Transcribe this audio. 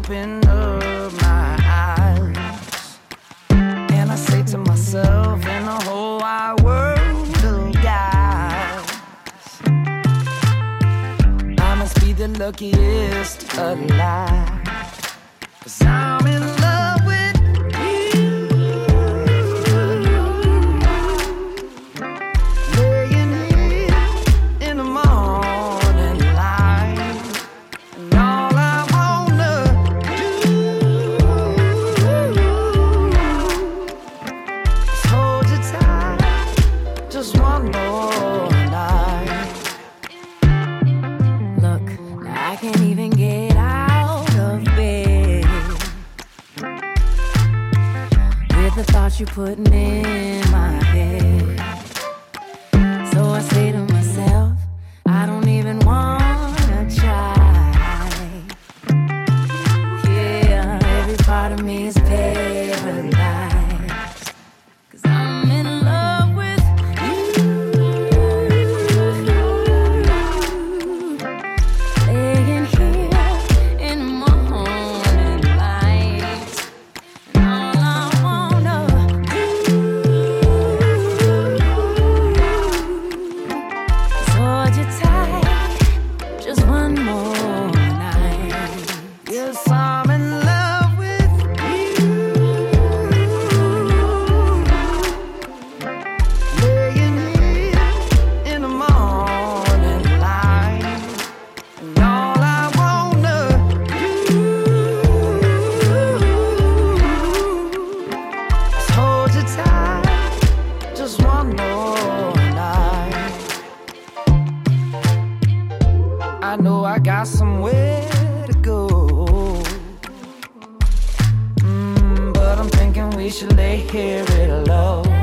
open up my eyes, and I say to myself, in the whole wide world of guys, I must be the luckiest alive, 'cause I'm in love with you. Laying here in the morning light, and all I wanna do is hold you tight just one more night. Look, now I can't even get out of bed with the thoughts you're putting in my head. So I say to myself, I don't even wanna try. Yeah, every part of me is paralyzed, 'cause I'm in love with you. Laying here in the morning light, and all I wanna do is hold you tight just one more night. Yes, I'm in love with you. Laying here in the morning light, and all I wanna do is hold you tight just one more night. I know I got somewhere to go, but I'm thinking we should lay here real low.